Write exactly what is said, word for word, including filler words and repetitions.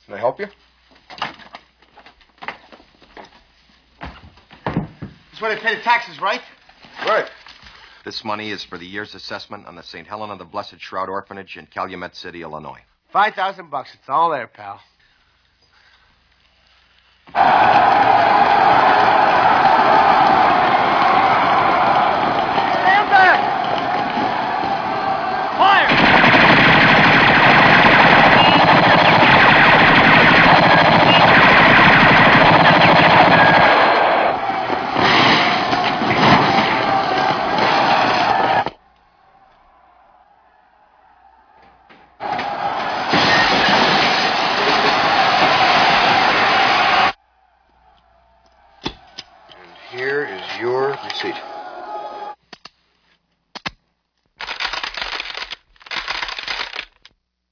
Can I help you? This is where they pay the taxes, right? Right. This money is for the year's assessment on the Saint Helena of the Blessed Shroud Orphanage in Calumet City, Illinois. Five thousand bucks. It's all there, pal.